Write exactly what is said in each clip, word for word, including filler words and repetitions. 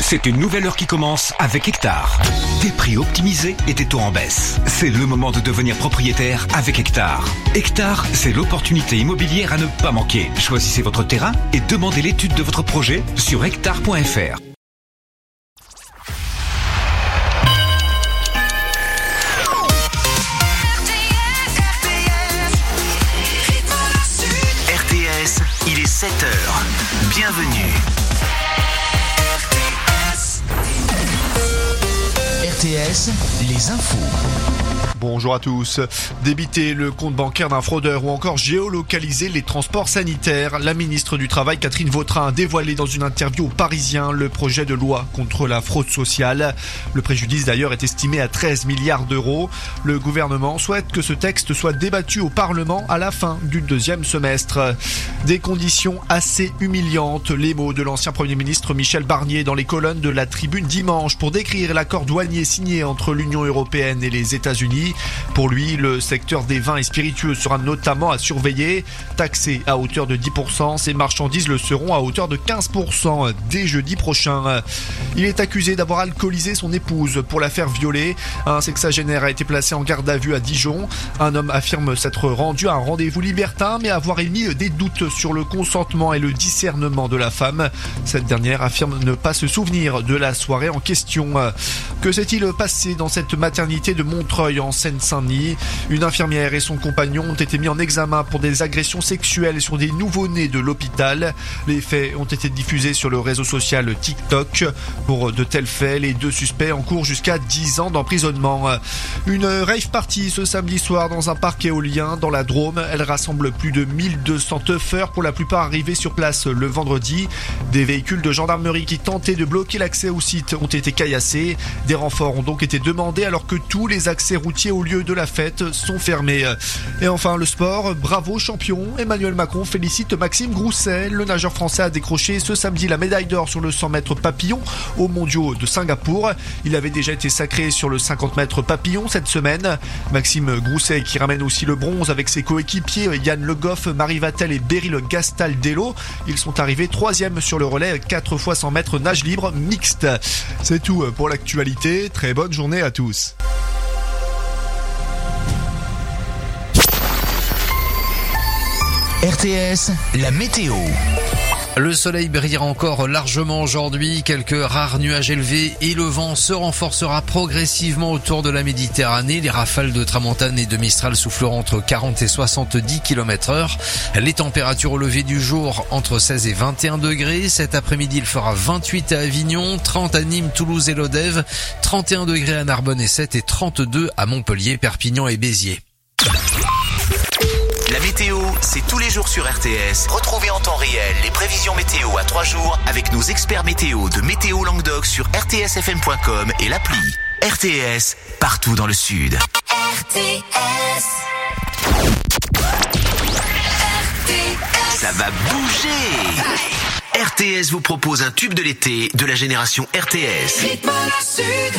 C'est une nouvelle heure qui commence avec Hectare. Des prix optimisés et des taux en baisse. C'est le moment de devenir propriétaire avec Hectare. Hectare, c'est l'opportunité immobilière à ne pas manquer. Choisissez votre terrain et demandez l'étude de votre projet sur hectare point f r. R T S, il est sept heures. Bienvenue. R T S, les infos. Bonjour à tous. Débiter le compte bancaire d'un fraudeur ou encore géolocaliser les transports sanitaires. La ministre du Travail, Catherine Vautrin, a dévoilé dans une interview aux Parisiens le projet de loi contre la fraude sociale. Le préjudice d'ailleurs est estimé à treize milliards d'euros. Le gouvernement souhaite que ce texte soit débattu au Parlement à la fin du deuxième semestre. Des conditions assez humiliantes, les mots de l'ancien Premier ministre Michel Barnier dans les colonnes de la Tribune dimanche pour décrire l'accord douanier signé entre l'Union européenne et les États-Unis. Pour lui, le secteur des vins et spiritueux sera notamment à surveiller. Taxé à hauteur de dix pour cent, ces marchandises le seront à hauteur de quinze pour cent dès jeudi prochain. Il est accusé d'avoir alcoolisé son épouse pour la faire violer. Un sexagénaire a été placé en garde à vue à Dijon. Un homme affirme s'être rendu à un rendez-vous libertin mais avoir émis des doutes sur le consentement et le discernement de la femme. Cette dernière affirme ne pas se souvenir de la soirée en question. Que s'est-il passé dans cette maternité de Montreuil en Seine-Saint-Denis? Une infirmière et son compagnon ont été mis en examen pour des agressions sexuelles sur des nouveau-nés de l'hôpital. Les faits ont été diffusés sur le réseau social TikTok. Pour de tels faits, les deux suspects encourent jusqu'à dix ans d'emprisonnement. Une rave party ce samedi soir dans un parc éolien dans la Drôme. Elle rassemble plus de mille deux cents teufeurs, pour la plupart arrivés sur place le vendredi. Des véhicules de gendarmerie qui tentaient de bloquer l'accès au site ont été caillassés. Des renforts ont donc été demandés alors que tous les accès routiers au lieu de la fête sont fermés. Et enfin le sport, bravo champion. Emmanuel Macron félicite Maxime Grousset. Le nageur français a décroché ce samedi la médaille d'or sur le cent mètres papillon aux mondiaux de Singapour. Il avait déjà été sacré sur le cinquante mètres papillon cette semaine. Maxime Grousset qui ramène aussi le bronze avec ses coéquipiers Yann Le Goff, Marie Vatel et Beryl Gastaldello. Ils sont arrivés troisième sur le relais quatre fois cent mètres nage libre mixte. C'est tout pour l'actualité. Très bonne journée à tous. R T S, la météo. Le soleil brillera encore largement aujourd'hui, quelques rares nuages élevés et le vent se renforcera progressivement autour de la Méditerranée. Les rafales de tramontane et de mistral souffleront entre quarante et soixante-dix kilomètres heure. Les températures au lever du jour entre seize et vingt et un degrés. Cet après-midi, il fera vingt-huit à Avignon, trente à Nîmes, Toulouse et Lodève, trente et un degrés à Narbonne et Sète et trente-deux à Montpellier, Perpignan et Béziers. La météo, c'est tous les jours sur R T S. Retrouvez en temps réel les prévisions météo à trois jours avec nos experts météo de Météo Languedoc sur r t s f m point com et l'appli. R T S, partout dans le sud. R T S. R T S. Ça va bouger. R T S vous propose un tube de l'été de la génération R T S. Rythme la sud.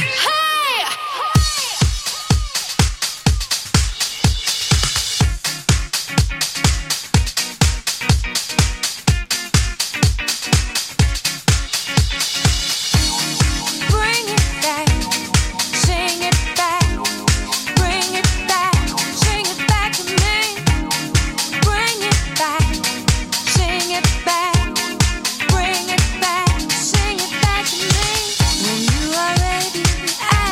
When you are ready, I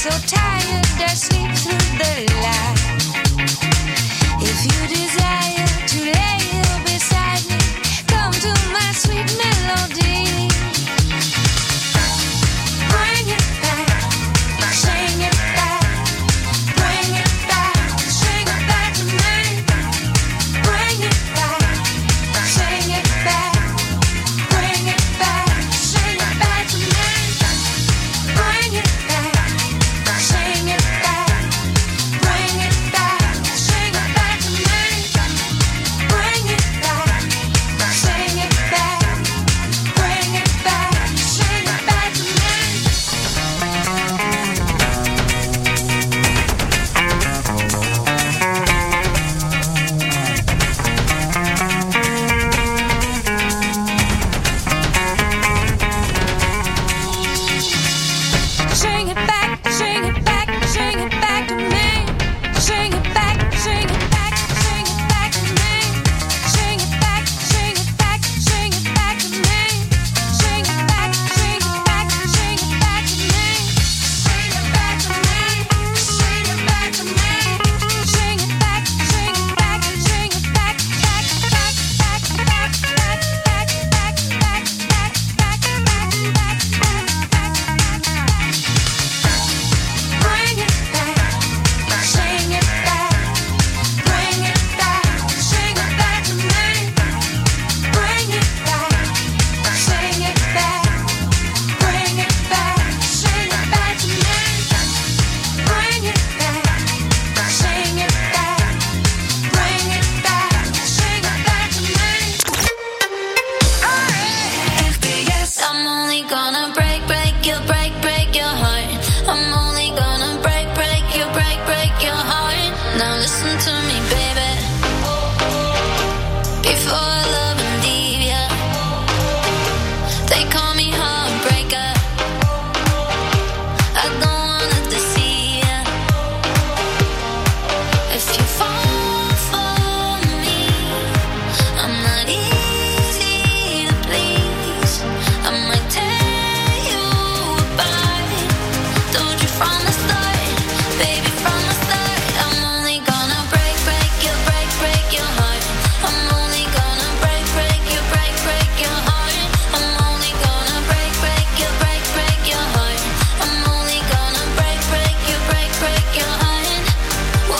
so tired, I sleep through the light. If you desire to lay here beside me, come to my sweet melody. Bring it back, sing it back, bring it back, sing it back to me. Bring it back, sing it back, bring it back, sing it back to me. Bring it back, sing it back, bring it back, sing it back to me. Bring it back, sing it back, bring it back, sing it back to me. Sing it back, sing it back, sing it back to me. Sing it back, sing it back, sing it back to me. Sing it back, sing it back, sing it back to me. Sing it back, sing it back, sing it back to me. Sing it back to me, sing it back to me. Sing it back, sing it back, sing it back, back, back, back, back, back, back, back, back, back, back, back, back, back. Bring it back, sing it back, bring it back, sing it back to me. Bring it back, sing it back, bring it back, sing it back to me. Bring it back, sing it back, bring it back, sing it back to me. I'm only gonna break, break your, break, break your heart. I'm only gonna break, break your, break, break your heart. Now listen to me, baby. Before I love and leave ya, they call me heartbreaker. I don't wanna deceive ya. If you fall for me, I'm not easy to please. I might tear you apart. Told you from the start, baby, from the start. I'm only gonna break, break your, break, break your heart. I'm only gonna break, break your, break, break your heart. I'm only gonna break, break your, break, break your heart. I'm only gonna break, break your, break, break your heart. Whoa,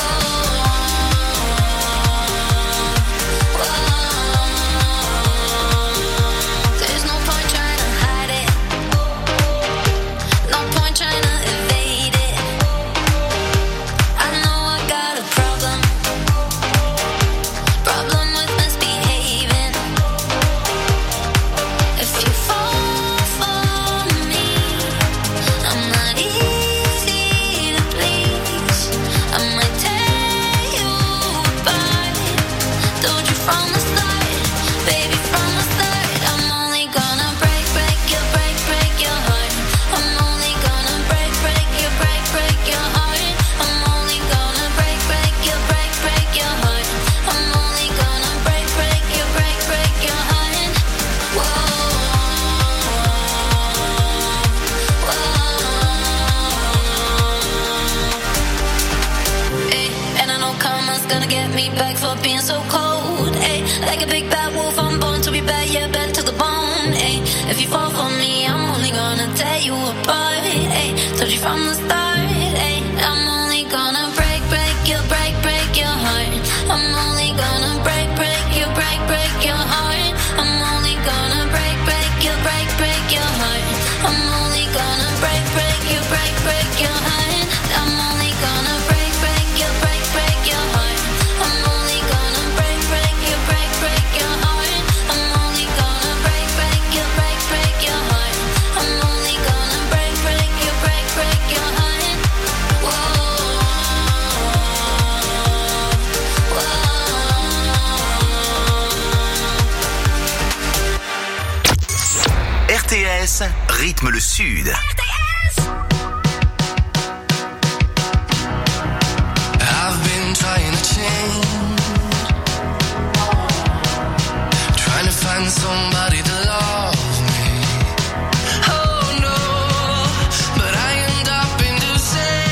whoa. There's no point trying to hide it. No point trying to evade it. I know I got a problem. Problem with misbehaving. If you fall for me, I'm not easy to please. I might tear you apart. Told you from the start, baby, from the start. I'm only gonna break, break your, break, break your heart. I'm only gonna break, break your, break, break your heart. I'm only gonna break, break your, break, break your heart. I'm only gonna break, break your, break, break your heart. Whoa, whoa. Ay, and I know karma's gonna get me back for being so cold. Ay, like a big bad wolf, I'm born to be bad, yeah, bad to the bone. Ay, if you fall for me, I'm only gonna tear you apart. Ay, told you from the start. Ay, I'm only gonna break, break your, break, break your heart. I'm only gonna break, break your, break, break your heart. I'm only gonna break, break your, break, break your heart. I'm only gonna break, break your, break, break your heart. I'm only gonna break, break your, break, break your heart. I'm only gonna break, break your, break, break your heart. I'm only gonna break, break your, break, break your heart. I'm only gonna break, break your, break, break your heart. Whoa, whoa. R T S, rythme le Sud. I've been trying to change, trying to find somebody to love me. Oh no, but I end up in the same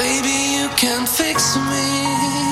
Baby, you can fix me.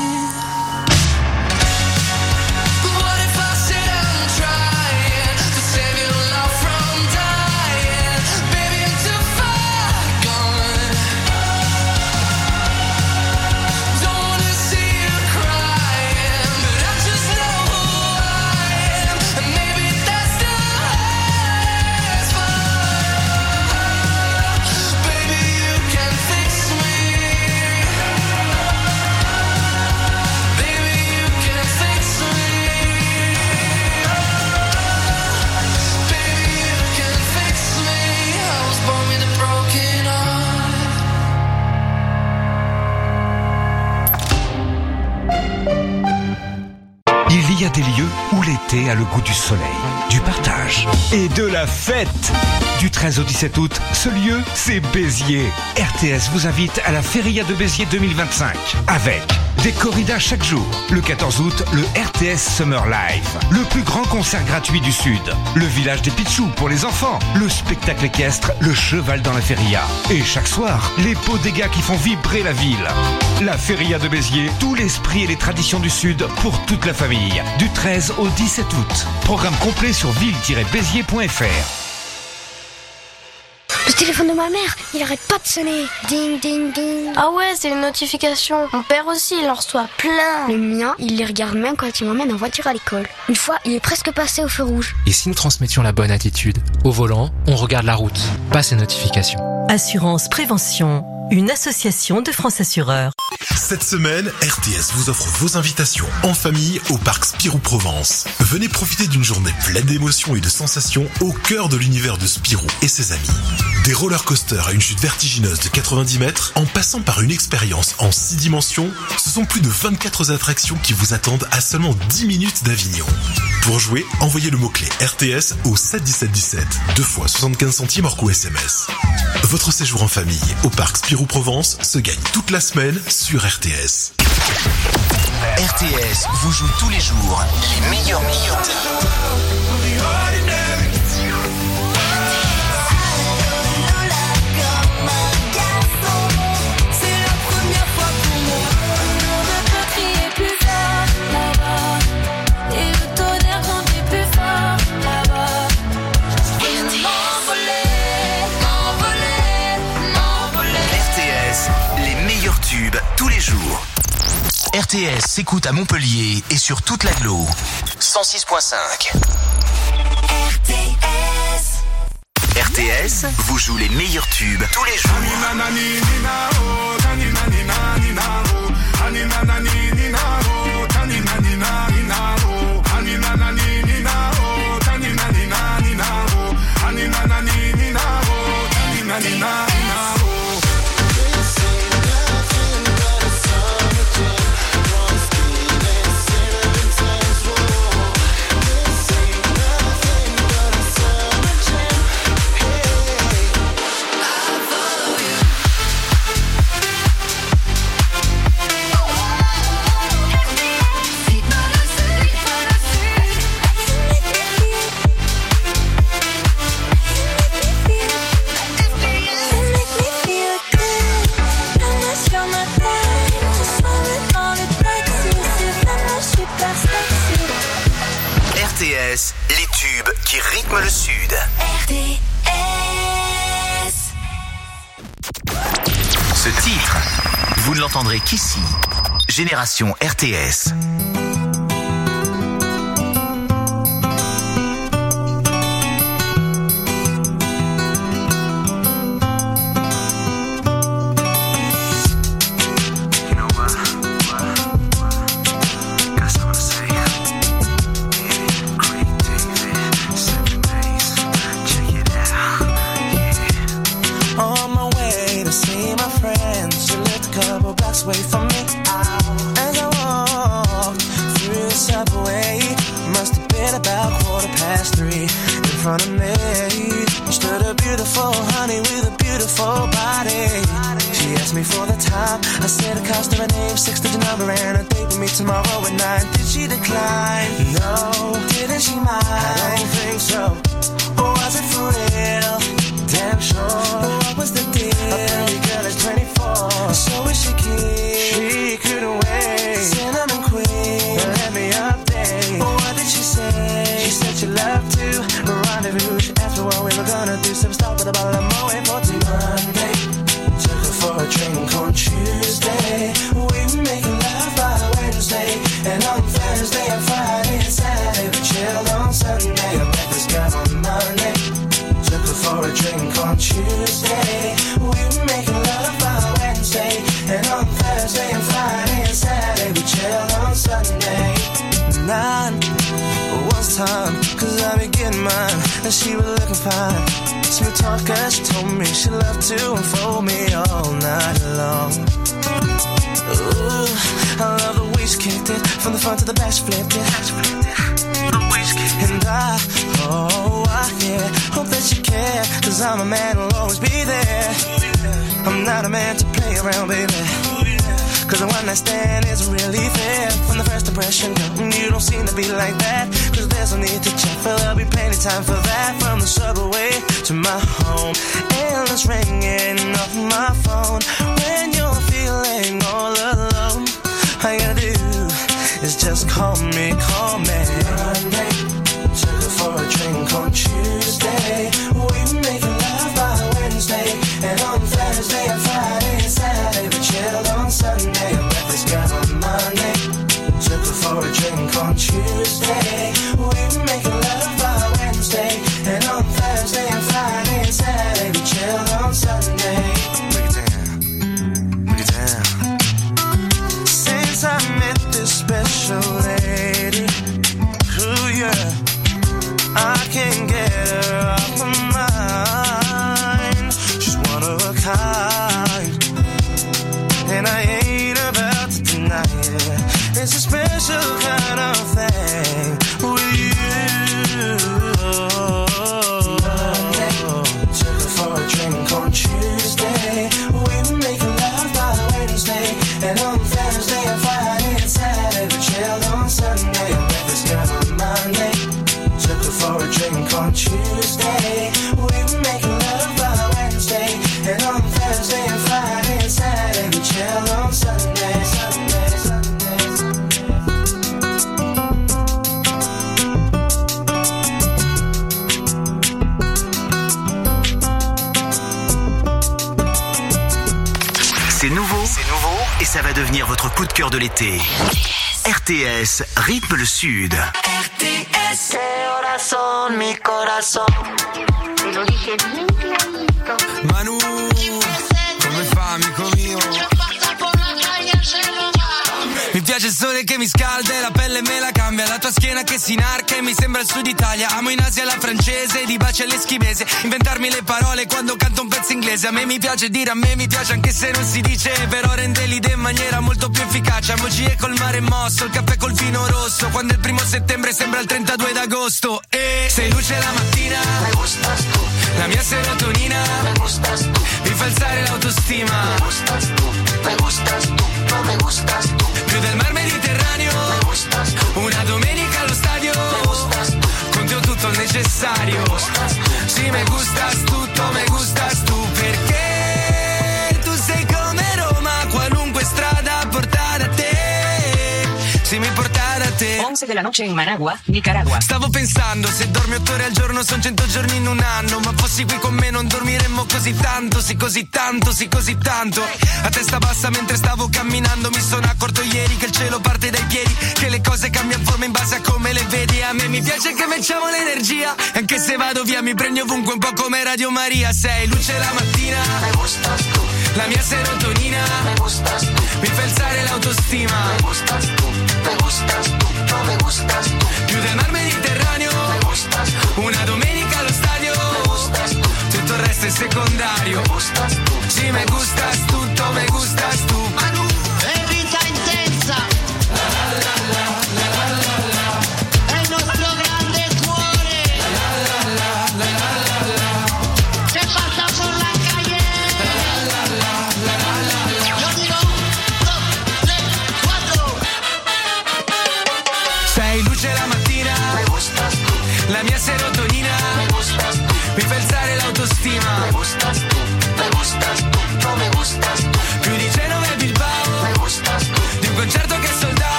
Il y a des lieux où l'été a le goût du soleil, du partage et de la fête. Du treize au dix-sept août, ce lieu, c'est Béziers. R T S vous invite à la Feria de Béziers deux mille vingt-cinq avec des corridas chaque jour. Le quatorze août, le R T S Summer Live, le plus grand concert gratuit du Sud. Le village des Pitchous pour les enfants, le spectacle équestre, le cheval dans la feria. Et chaque soir, les pots des gars qui font vibrer la ville. La Feria de Béziers, tout l'esprit et les traditions du Sud pour toute la famille. Du treize au dix-sept août. Programme complet sur ville tiret béziers point f r. Le téléphone de ma mère, il arrête pas de sonner. Ding, ding, ding. Ah ouais, c'est une notification. Mon père aussi, il en reçoit plein. Le mien, il les regarde même quand il m'emmène en voiture à l'école. Une fois, il est presque passé au feu rouge. Et si nous transmettions la bonne attitude? Au volant, on regarde la route, pas ces notifications. Assurance Prévention, une association de France Assureurs. Cette semaine, R T S vous offre vos invitations en famille au parc Spirou Provence. Venez profiter d'une journée pleine d'émotions et de sensations au cœur de l'univers de Spirou et ses amis. Des roller coasters à une chute vertigineuse de quatre-vingt-dix mètres, en passant par une expérience en six dimensions, ce sont plus de vingt-quatre attractions qui vous attendent à seulement dix minutes d'Avignon. Pour jouer, envoyez le mot-clé R T S au sept dix-sept dix-sept, deux fois soixante-quinze centimes hors coût S M S. Votre séjour en famille au parc Spirou Provence se gagne toute la semaine sur R T S. R T S vous joue tous les jours les meilleurs meilleurs titres. Tous les jours. R T S s'écoute à Montpellier et sur toute l'agglo. cent six virgule cinq. R T S. R T S vous joue les meilleurs tubes tous les jours. R T S, les tubes qui rythment le Sud. R T S. Ce titre, vous ne l'entendrez qu'ici. Génération R T S. Away from me as I walked through the subway. Must have been about quarter past three. In front of me stood a beautiful honey with a beautiful body. She asked me for the time. I said the cost of her name, six-digit number, and a date with me tomorrow at nine. Did she decline? No. Didn't she mind? I don't think so. Or was it for real? Damn sure. What was the deal? A pretty girl is twenty-four. So is she that she was looking fine. Smooth talker, she told me she loved to unfold me all night long. Ooh, I love the way she kicked it, from the front to the back she flipped it. And I, oh, I, yeah, hope that you care, cause I'm a man who'll always be there. I'm not a man to play around, baby, cause the one night stand isn't really fair. From the first impression, girl, you don't seem to be like that, cause there's no need to check, for there'll be plenty time for that. From the subway to my home, endless ringing off my phone. When you're feeling all alone, all you gotta do is just call me, call me. Monday, took her for a drink on Tuesday. We were making love by Wednesday, and on Thursday and Friday and Saturday we chilled on Sunday. I met this girl on Monday, took her for a drink on Tuesday. We were making love by Wednesday, and on Thursday and Friday and Saturday we chilled on Sunday. Break it down, break it down. Since I met this special lady, ooh yeah, I can't get her off my mind. She's one of a kind, and I ain't about to deny it. It's a special kind of thing with you. Monday, took her for a drink on Tuesday. We were making love by Wednesday, and on Thursday and Friday and Saturday we chilled on Sunday. I met this girl on Monday, took her for a drink on Tuesday. We were making love by Wednesday, and on Thursday and Friday and Saturday we chilled on Sunday, Sunday, Sunday, C'est nouveau, c'est nouveau, et ça va devenir votre coup de cœur de l'été. R T S rythme le Sud. R T S. Corazón, mi corazón. Te lo dije bien clarito. Manu, come fa, amico mio? Mi piace il sole che mi scalda e la pelle me la cambia. La tua schiena che si inarca e mi sembra il sud Italia. Amo in Asia la francese, di baci all'eschimese. Inventarmi le parole quando canto un pezzo inglese. A me mi piace dire, a me mi piace anche se non si dice, però rende l'idea in maniera molto più efficace. Emoji col mare mosso, il caffè col vino rosso, quando il primo settembre sembra il trentadue d'agosto. E sei luce la mattina, me gustas tú. La mia serotonina, me gustas tú. Mi fa alzare l'autostima, me gustas tú, me gustas tú, no me gustas tú. Più del mar Mediterraneo, me gustas tú. Una domenica allo stadio, me gustas tú. Con te ho tutto il necessario, me gustas tú. Sì, me gustas tutto, me gustas tu, perché tu sei come Roma, qualunque strada porta da te, sì, mi porta da te. once de la noche in Managua, Nicaragua. Stavo pensando, se dormi otto ore al giorno son cento giorni in un anno, ma fossi qui con me non dormiremmo così tanto, sì così tanto, sì così tanto. A testa bassa mentre stavo camminando mi sono accorto ieri che il cielo parte dai piedi, che le cose cambiano forma in base a come le vedi. A me mi piace che mettiamo l'energia, anche se vado via mi prendi ovunque un po' come Radio Maria. Sei luce la mattina, me gustas tú. La mia serotonina, me gustas tú. Mi fa alzare l'autostima, me gustas tú, me gustas tú, no me gustas tú. Più del mar Mediterraneo, me gustas tú. Una domenica allo stadio, me gustas tú. Tutto il resto è secondario, me gustas tú. Sì, me gustas tutto, me gustas tu. Manu, è vita intensa. La la la la la la la. È il nostro grande cuore. La la la la la la la. Se passa por la calle. La la la la la la la. Yo digo uno, tre, quattro. sei luce la mattina, me gustas tú. La mia serotonina, me gustas tú. Mi fa alzare l'autostima, me gustas tú, me gustas tú, no me gustas tú. Più di cenove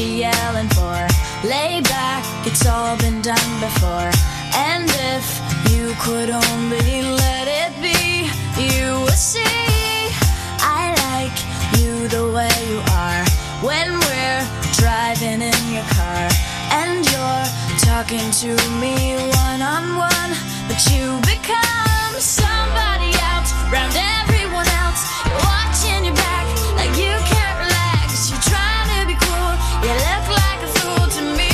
be yelling for? Lay back, it's all been done before. And if you could only let it be, you would see I like you the way you are. When we're driving in your car and you're talking to me one-on-one, but you become somebody else round everyone else. You're watching your back like you can't relax. You're trying to be cool, you look like a fool to me.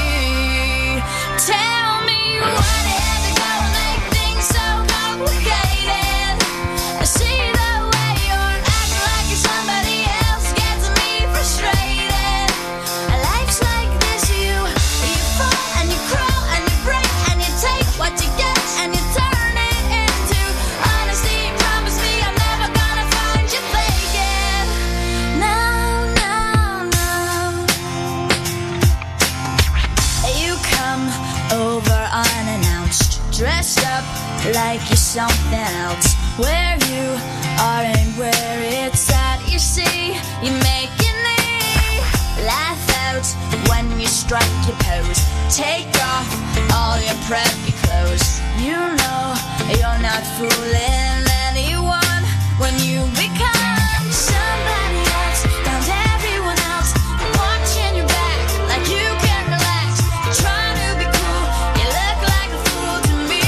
Tell me what had to go and make things so complicated. I see the way you're acting like you're somebody else gets me frustrated. Life's like this, you you fall and you crawl and you break and you take what you get and you turn it into honesty. Promise me I'm never gonna find you faking. No, no, no. You come over unannounced, dressed up like you're something else. Where you are and where it's at, you see, you make your knee laugh out when you strike your pose. Take off all your preppy clothes. You know you're not fooling anyone when you become somebody else round everyone else. Watching your back like you can't relax. Trying to be cool, you look like a fool to me.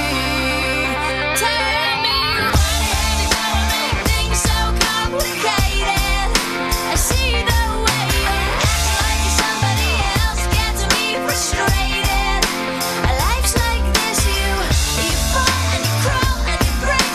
Tell me what had to go and make things so complicated. I see the way you're acting like you're somebody else gets me frustrated. Life's like this, you you fall and you crawl and you break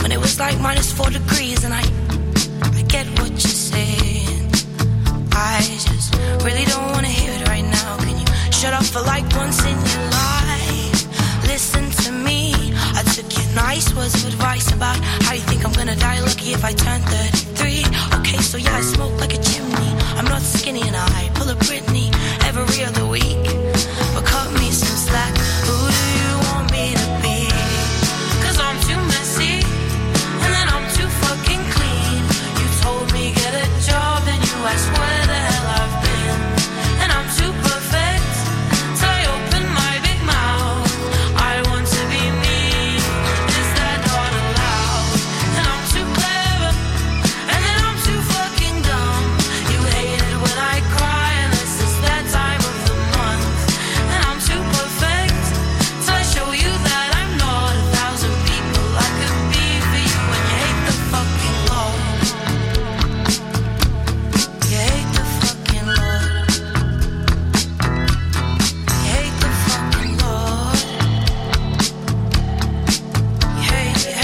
when it was like minus four degrees. And I, I get what you're saying. I just really don't wanna hear it right now. Can you shut up for like once in your life? Listen to me. I took your nice words of advice about how you think I'm gonna die lucky if I turn thirty-three. Okay, so yeah, I smoke like a chimney. I'm not skinny and I pull a Britney every other week. But cut me some slack. Who do you want me to be? Cause I'm too messy and then I'm too fucking clean. You told me get a job and you asked where the hell I've been. And I'm too perfect till I open my big mouth. I want to be me. Is that not allowed? And I'm too clever and then I'm too fucking dumb. You hate it when I cry and this is that time of the month. And I'm too perfect till I show you that I'm not a thousand people I could be for you. And you hate the fucking Lord. You hate the fucking Lord. You hate the fucking Lord. You hate, you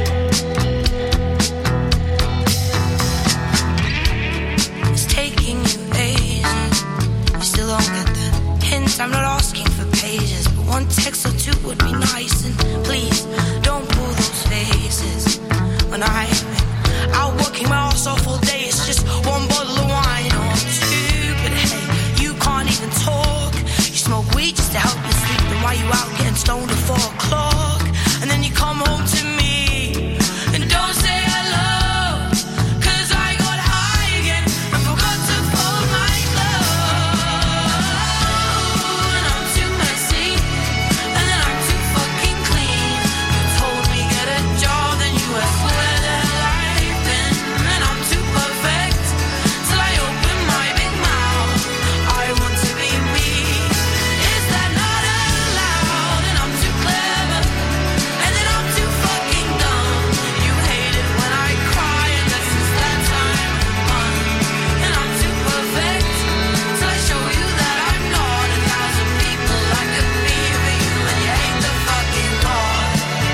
hate. It's taking you ages. You still don't get the hint. I'm not asking for pages, but one text or two would be nice. And please don't pull those faces. When I've been out working my ass off all day, it's just one bottle of wine or two. But hey, you can't even talk. You smoke weed just to help you sleep. Then why you out getting stoned at four o'clock? And then you come home to me and don't say hello. Cause I got high again and forgot to fold my clothes. And I'm too messy and then I'm too fucking clean. You told me get a job, then you asked where the hell I've been. And I'm too perfect till I open my big mouth. I want to be me. Is that not allowed? And I'm too clever and then I'm too fucking dumb. You hate it when I cry and this is that time of the month. And I'm too perfect till I show you that I'm not a thousand people I could be for you. And you hate the fucking Lord.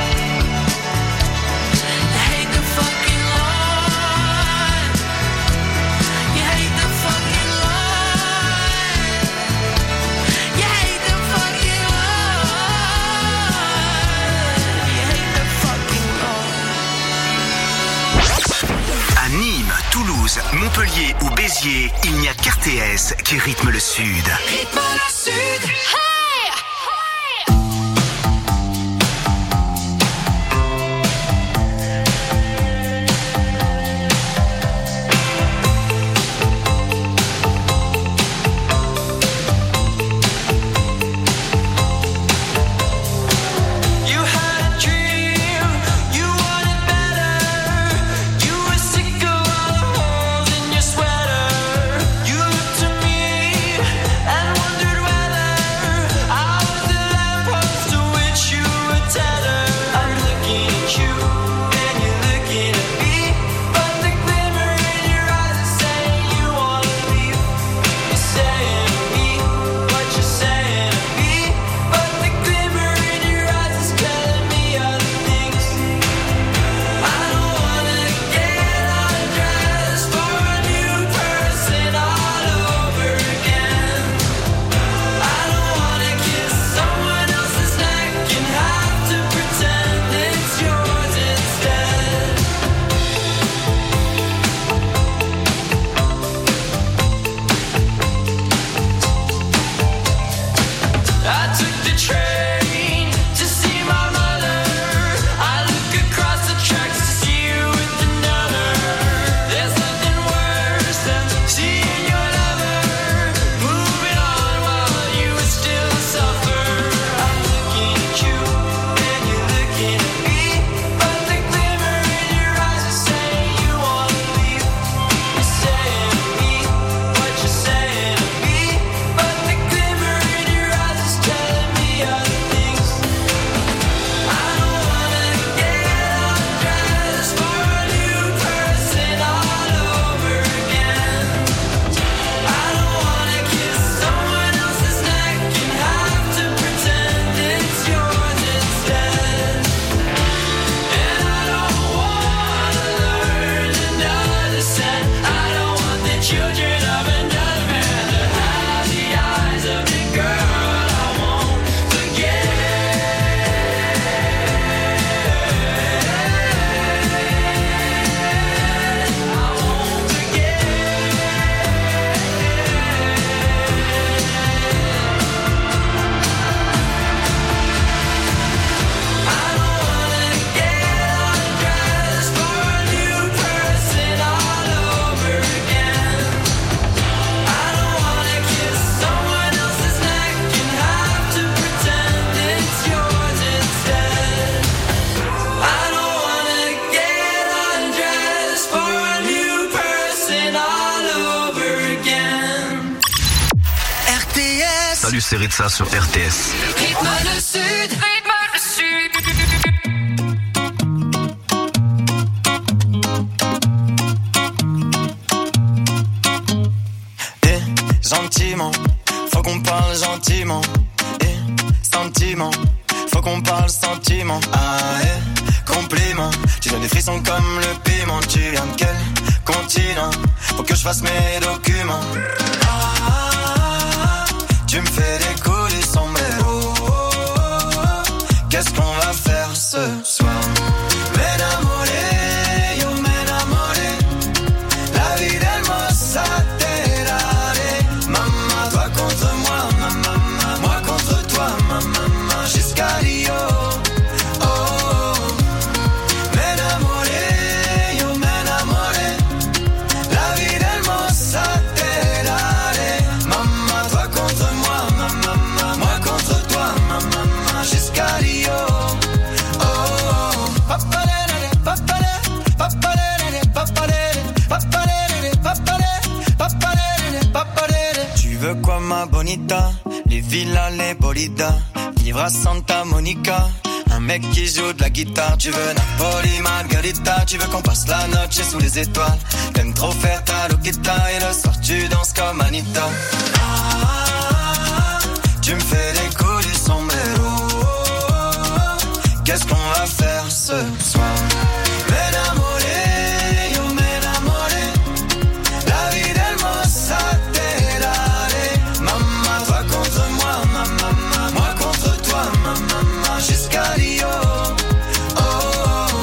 You hate the fucking Lord. You hate the fucking Lord. You hate the fucking Lord. You hate the fucking Lord. À Nîmes, Toulouse, Montpellier ou Béziers, il n'y a qu'R T S qui rythme le Sud. Rythme le Sud. You had a dream, you wanted better. You were sick of all the holes in your sweater. You looked to me and wondered whether Salut, c'est Ritza sur R T S. Rythme le sud, rythme le sud. Eh, gentiment, faut qu'on parle gentiment. Eh, sentiment, faut qu'on parle sentiment. Ah, eh, compliment, tu donnes des frissons comme le piment. Tu viens de quel continent? Faut que je fasse mes documents. Ah, tu me fais des coups du sombrero. Qu'est-ce qu'on va faire ce soir? M'enamoré, yo m'enamoré. La vie d'hermosa terare. Maman, toi contre moi, maman, moi contre toi, maman, jusqu'à Rio. Oh, oh. M'enamoré, yo m'enamoré. La vie d'hermosa terare. Maman, toi contre moi, maman, moi contre toi, maman, jusqu'à Rio. Oh, oh. Papalere, papalere, papalere, papalere, papalere, papalere, papalere, papalere. Tu veux quoi ma bonita? Les villas, les bolidas, vivre à Santa Monica. Un mec qui joue de la guitare. Tu veux Napoli, Margarita. Tu veux qu'on passe la noche sous les étoiles. T'aimes trop faire ta loquita. Et le soir tu danses comme Anita. Ah, tu me fais des coups du sombrero. Qu'est-ce qu'on va faire ce soir? M'enamoré, yo m'enamoré. La vie d'hermosa terare. Maman, toi contre moi, maman, moi contre toi, maman, jusqu'à Rio. Oh, oh.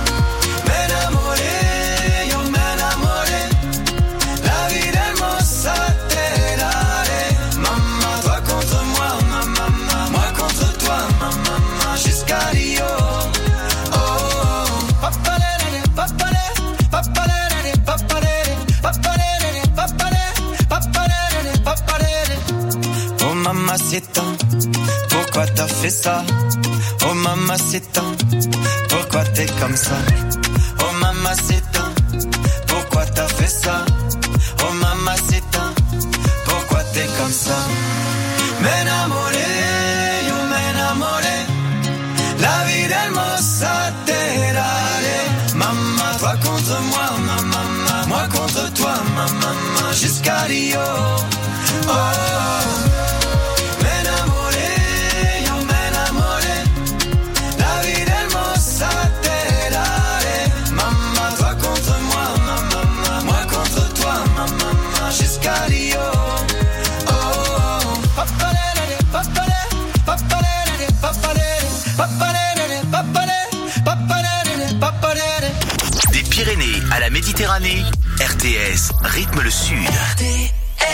M'enamoré, yo m'enamoré. La vie d'hermosa terare. Maman, toi contre moi, maman, moi contre toi, maman, jusqu'à Rio. Oh, oh. Papalere, papalere, papalere, papalere, papalere, papalere, papalere, papalere. Oh mamacita, pourquoi t'as fait ça? Oh mamacita, pourquoi t'es comme ça? Oh mamacita, pourquoi t'as fait ça? Oh mamacita, pourquoi t'es comme ça? M'enamoré, yo m'enamoré. La vie d'hermosa terare. Maman, toi contre moi, maman, moi contre toi, maman, jusqu'à Rio. Oh, oh. M'enamoré, yo m'enamoré. La vie d'hermosa terare. Maman, toi contre moi, maman, moi contre toi, maman, jusqu'à Rio. Oh, oh. Papalere, papalere, papalere, papalere, papalere, papalere, papalere, papalere. Des Pyrénées à la Méditerranée, R T S rythme le sud. R T S.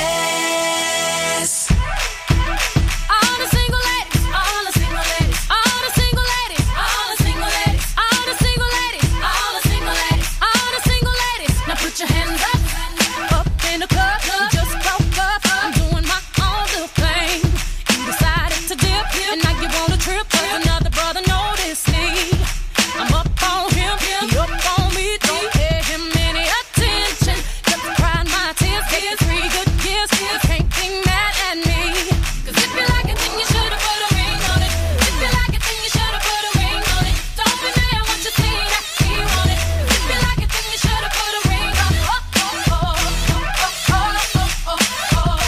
All the single ladies, all the single ladies, all the single ladies, all the single ladies, all the single ladies, all the single ladies, all the single ladies. Now put your hands up, up in the club. You just broke up. I'm doing my own little thing. You decided to dip, and now you want a trip. 'Cause another brother noticed me. I'm up on him, he up on me. Don't pay him any attention. Just crying my tears, getting three good years. Can't be mad at me. 'Cause if you like it, then you should've put a ring on it. If you like it, then you should've put a ring on it. Don't be mad once you see that he want it. If you like it, then you should've put a ring on it. Oh, oh, oh, oh, oh, oh, oh, oh, oh, oh,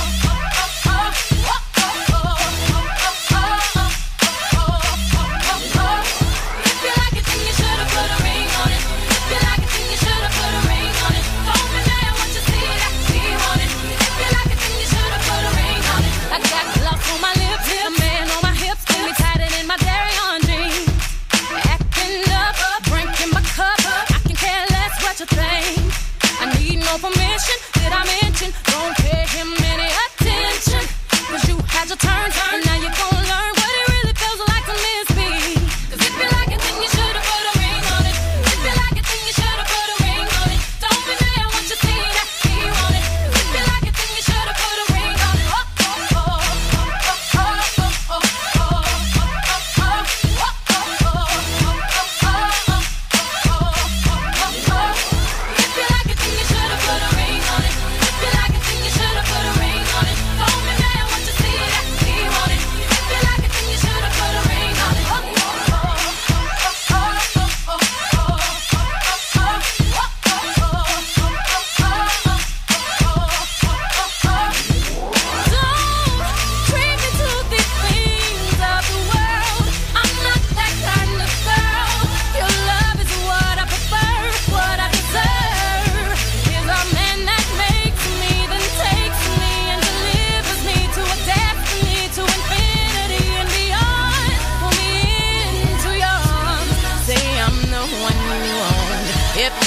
If you like it, then you should've put a ring on it. If you like it, then you should've put a ring on it. Don't be mad once you see that he want it. If you like it, then you should've put a ring on it. I got gloves on my lips, a man on my hips, and me tied it in my dairy on jeans. Acting up, drinking my cup. I can care less what you think. I need no permission. Did I mention? Don't pay him any attention. 'Cause you had your turn, and now you're gonna learn what it really feels like to miss me. 'Cause if you like it, then you should've put a ring on it. If you like it, then you should've put a ring on it. Don't be mad once you see that he want it. 'Cause if you like it, then you should've put a ring on it. Oh, oh, oh, oh, oh, oh, oh, oh, oh, oh, oh, oh, If you like it, then you should've put a ring on it. If you like it, then you should've put a ring on it.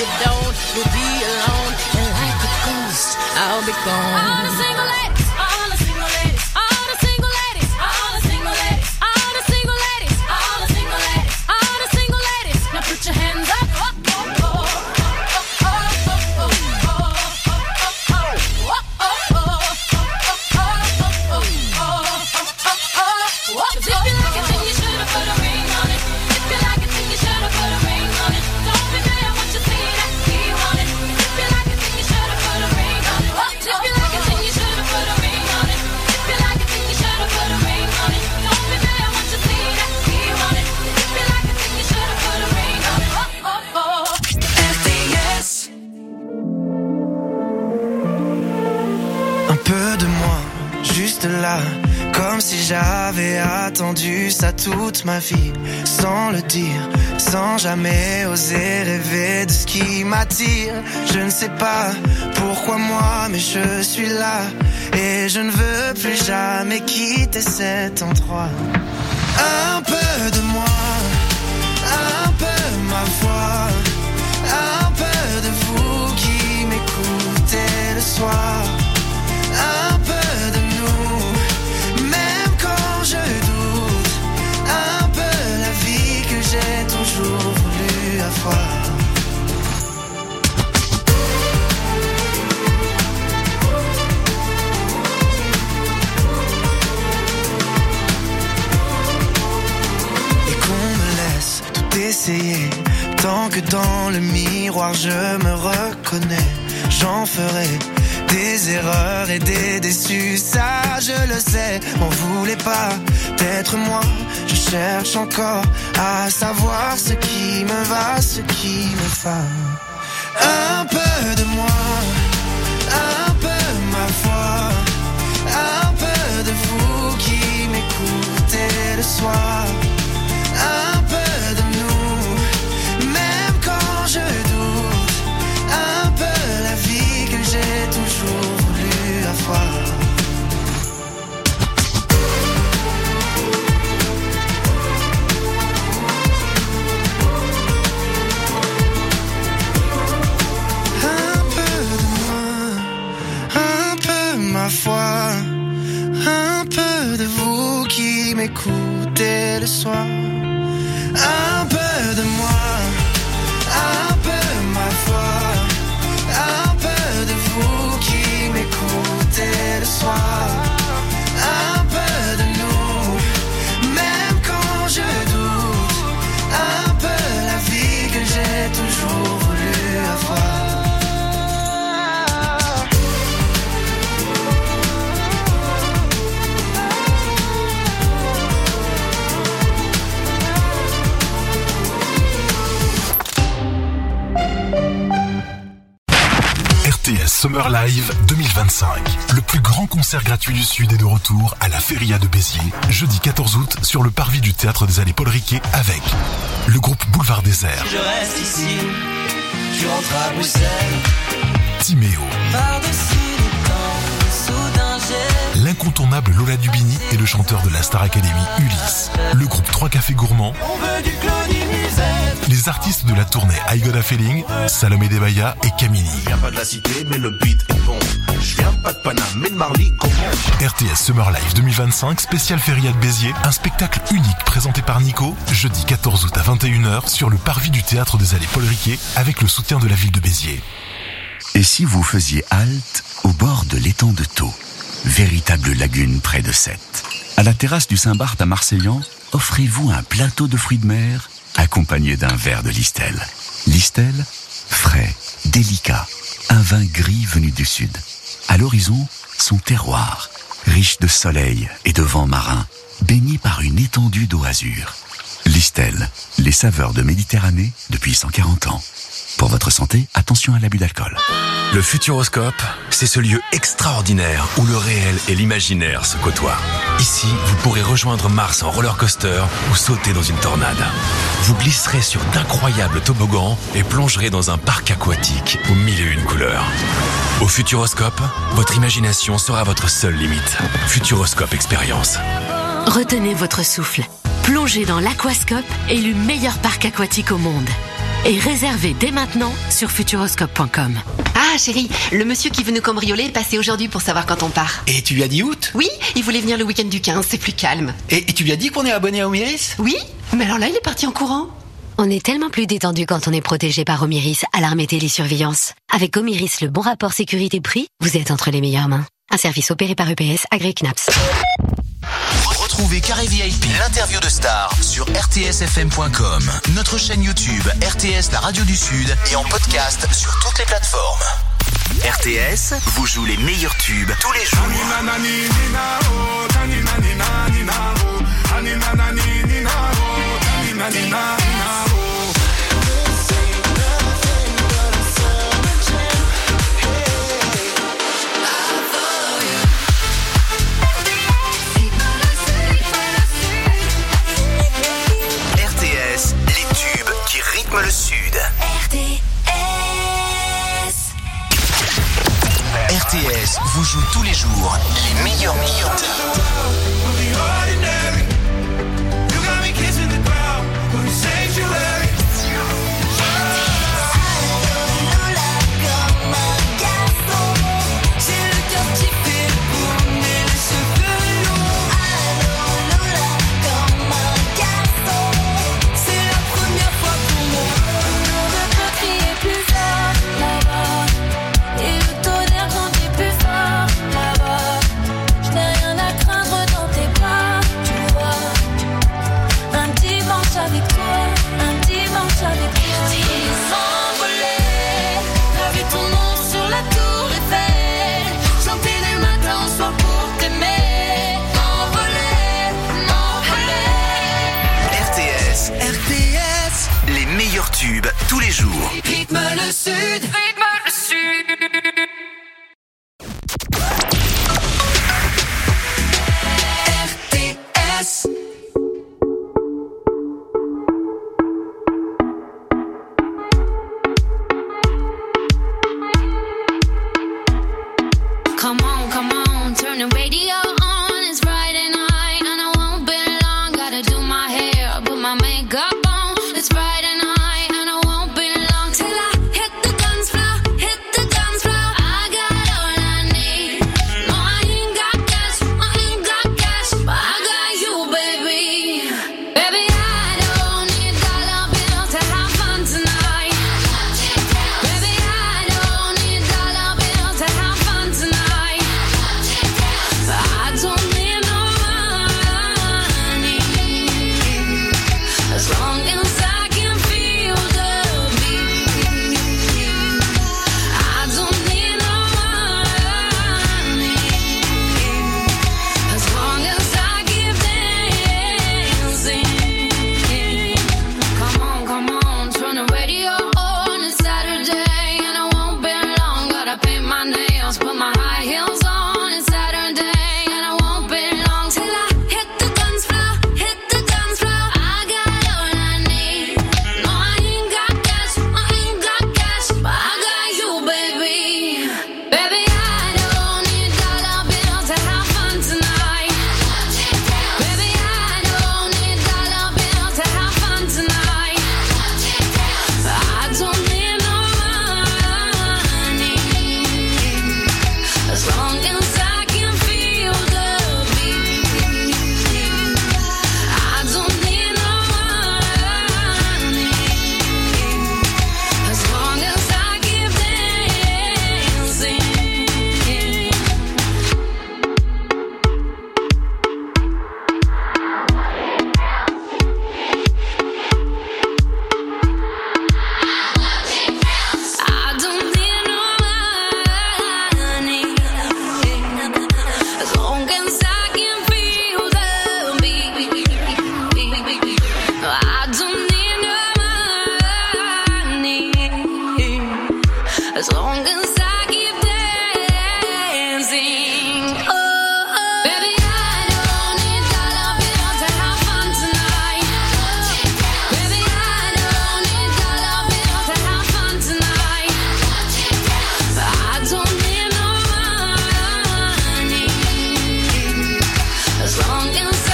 you don't, you'll be alone. And like a ghost, I'll be gone. All the single ladies, all the single ladies, all the single ladies, all the single ladies, all the single ladies, all the single ladies, all the single ladies. Now put your hands up. Là, comme si j'avais attendu ça toute ma vie, sans le dire, sans jamais oser rêver de ce qui m'attire. Je ne sais pas pourquoi moi, mais je suis là et je ne veux plus jamais quitter cet endroit. Un peu de moi, un peu ma voix, un peu de vous qui m'écoutez le soir, un peu de nous, même quand je doute, un peu la vie que j'ai toujours voulu avoir. Et qu'on me laisse tout essayer, tant que dans le miroir je me reconnais, j'en ferai des erreurs et des déçus, ça je le sais. On voulait pas d'être moi, je cherche encore à savoir ce qui me va, ce qui me va. Un peu de moi, un peu ma foi, un peu de vous qui m'écoutez le soir, un peu de nous, même quand je doute, un peu la vie que j'ai toujours voulu avoir. Un peu de moi, un peu ma foi, un peu de vous qui m'écoutez le soir, un peu de moi, un peu ma foi, un peu de vous qui m'écoutez le soir, un peu de nous, même quand je doute, un peu la vie que j'ai toujours voulu avoir. R T S Summer Live deux mille vingt-cinq. Le plus grand concert gratuit du Sud est de retour à la Feria de Béziers, jeudi quatorze août, sur le parvis du Théâtre des Allées Paul Riquet, avec le groupe Boulevard Désert, Je reste ici, tu rentres à Bruxelles. Timéo, Par-dessus les temps, soudain j'ai l'incontournable Lola Dubini et le chanteur de la Star Academy Ulysse, le groupe Trois Cafés Gourmands, On veut du Claudie Musette. les artistes de la tournée I Got a Feeling, Salomé Debaya et Camini. Je viens pas de la cité, mais le beat est bon. Je viens pas de Paname, mais de Marly, comment? R T S Summer Live deux mille vingt-cinq, spécial Feria de Béziers, un spectacle unique présenté par Nico, jeudi quatorze août à vingt et une heures sur le parvis du Théâtre des Allées Paul Riquet, avec le soutien de la ville de Béziers. Et si vous faisiez halte au bord de l'étang de Thau, véritable lagune près de Sète. À la terrasse du Saint-Barth à Marseillan, offrez-vous un plateau de fruits de mer accompagné d'un verre de Listel. Listel, frais, délicat, un vin gris venu du sud. À l'horizon, son terroir, riche de soleil et de vent marin, baigné par une étendue d'eau azur. Listel, les saveurs de Méditerranée depuis cent quarante ans. Pour votre santé, attention à l'abus d'alcool. Le Futuroscope, c'est ce lieu extraordinaire où le réel et l'imaginaire se côtoient. Ici, vous pourrez rejoindre Mars en roller coaster ou sauter dans une tornade. Vous glisserez sur d'incroyables toboggans et plongerez dans un parc aquatique aux mille et une couleurs. Au Futuroscope, votre imagination sera votre seule limite. Futuroscope Expérience. Retenez votre souffle. Plongez dans l'Aquascope, élu meilleur parc aquatique au monde. et réservez dès maintenant sur futuroscope point com. Ah chérie, le monsieur qui veut nous cambrioler est passé aujourd'hui pour savoir quand on part. Et tu lui as dit août? Oui, il voulait venir le week-end du quinze, c'est plus calme. Et, et tu lui as dit qu'on est abonné à Omiris? Oui, mais alors là il est parti en courant. On est tellement plus détendu quand on est protégé par Omiris, alarme télésurveillance. Avec Omiris, le bon rapport sécurité-prix, vous êtes entre les meilleures mains. Un service opéré par U P S, agréé C N A P S. Retrouvez Carré V I P, l'interview de star sur R T S F M point com, notre chaîne YouTube R T S, la radio du Sud et en podcast sur toutes les plateformes. R T S vous joue les meilleurs tubes tous les jours. R T S, les tubes qui rythment le Sud. R T S. R T S vous joue tous les jours les meilleurs meilleurs tubes. Tube tous les jours. Rythme le Sud, rythme le Sud. R T S. Come on, come on, turn the radio on. It's Friday night and I won't be long. Gotta do my hair, put my makeup on. It's Friday night.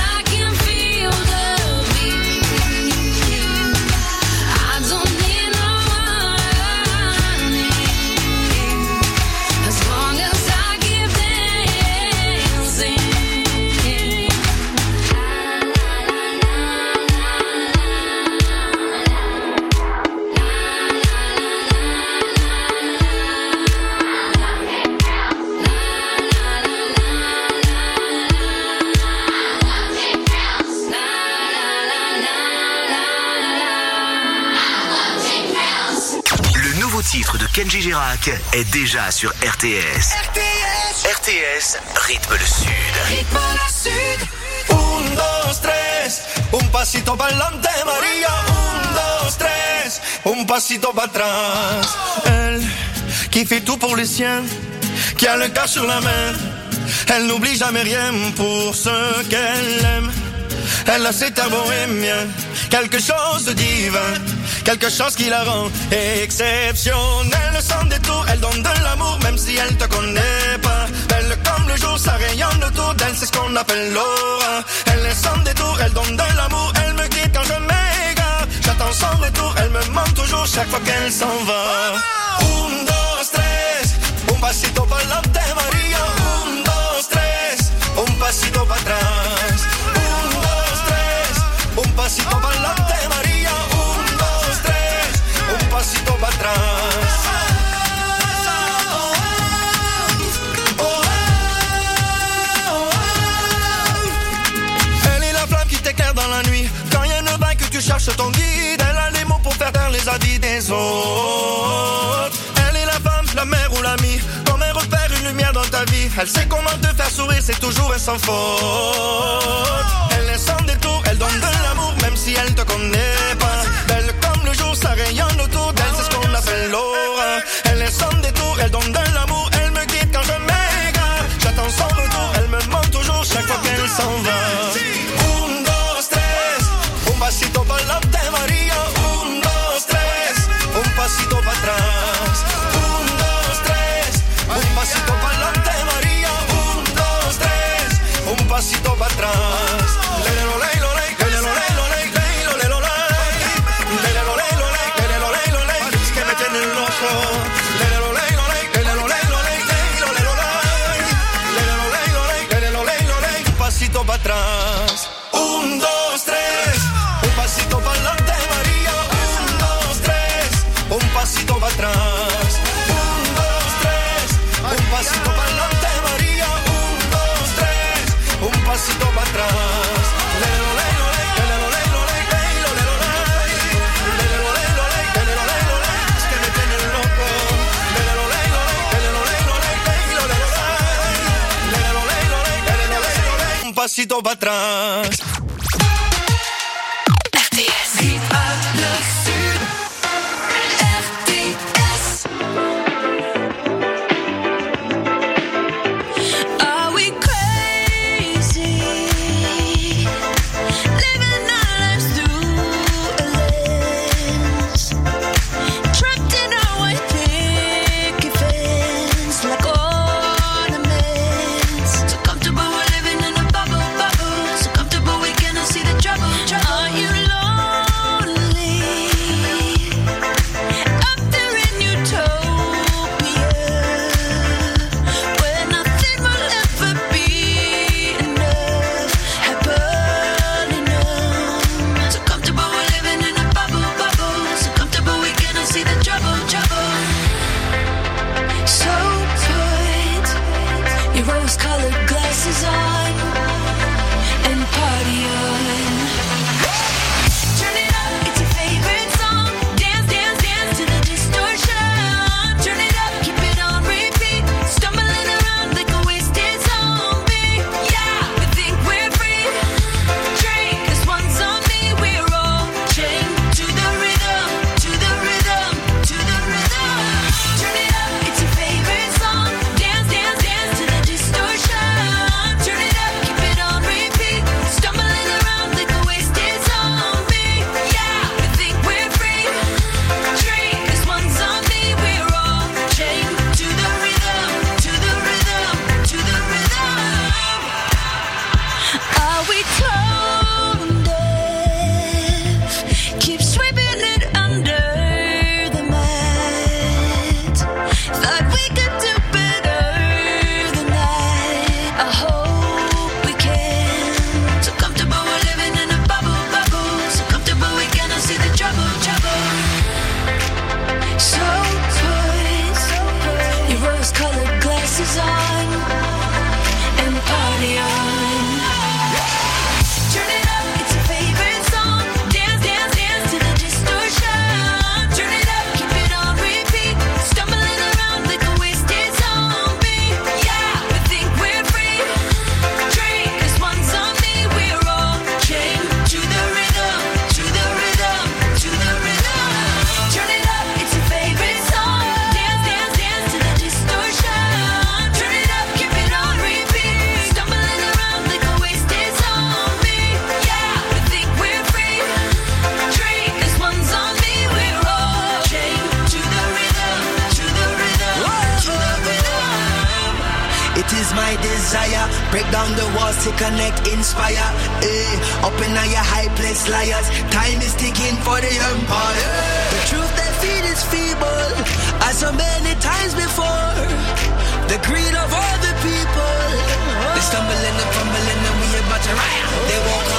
I don't need no nouveau titre de Kenji Girac est déjà sur R T S. R T S, R T S, rythme le sud. Rythme le sud. Un, dos, tres, un pasito pa'lante, María. Un, dos, tres, un pasito para atrás. Elle qui fait tout pour les siens, qui a le cœur sur la main. Elle n'oublie jamais rien pour ceux qu'elle aime. Elle a cet air bohémien, quelque chose de divin, quelque chose qui la rend exceptionnelle. Sans détour, elle donne de l'amour, même si elle te connaît pas. Belle comme le jour, ça rayonne autour d'elle, c'est ce qu'on appelle l'aura. Elle est sans détour, elle donne de l'amour, elle me guide quand je m'égare. J'attends son retour, elle me ment toujours chaque fois qu'elle s'en va. Un, dos, tres, un pasito pa'lante, María. Un, dos, tres, un pasito para atrás. Un pasito pa'lante, María. Un, dos, tres, un pasito para atrás. Elle est la flamme qui t'éclaire dans la nuit. Quand il y a une vague que tu cherches ton guide, elle a les mots pour faire taire les avis des autres. Elle est la femme, la mère ou l'amie. Comme elle repère une lumière dans ta vie. Elle sait comment te faire sourire, c'est toujours un sans faute. Elle est sans détour, elle donne de l'amour, même si elle te connaît pas. Belle comme le jour, ça rayonne autour d'elle, c'est ce qu'on appelle l'aura. Elle est sans détour, elle donne de l'amour, elle me guide quand je m'égare. J'attends son retour, elle me ment toujours chaque fois qu'elle s'en va. Un, dos, tres, un pasito pa'lante, María. Un, dos, tres, un pasito para atrás. Un, dos, tres, un pasito pa'lante, María. Un, dos, tres, un pasito para atrás. Para atrás. Un, dos, tres, un pasito pa'lante, María. Un, dos, tres, un pasito para atrás. Un, dos, tres, un pasito pa'lante, María. Un, dos, tres, un pasito para atrás. Es que me tienen loco. Un pasito para atrás. R T S. Rythme le sud. R T S. Are we crazy? Living our lives through a lens. Trapped in our white picket fence like ornaments. So comfortable we're living in a bubble, bubble. So comfortable we cannot see the trouble, trouble. Are you lonely? Up there in utopia, where nothing will ever be enough, happily numb. So comfortable we're living in a bubble, bubble. So comfortable we cannot see the trouble, trouble. So put your rose-colored glasses on and party on. Turn it up, it's your favorite song. Dance, dance, dance to the distortion. Turn it up, keep it on repeat. Stumbling around like a wasted zombie. Yeah, we think we're free. Drink, this one's on me. We're all chained to the rhythm, to the rhythm, to the rhythm. Turn it up, it's your favorite song. Dance, dance, dance to the distortion. is my desire. Break down the walls to connect, inspire. Eh, up in your high place, liars. Time is ticking for the empire. The truth they feed is feeble, as so many times before. The greed of all the people. They stumble and they fumble and we about to riot. They walk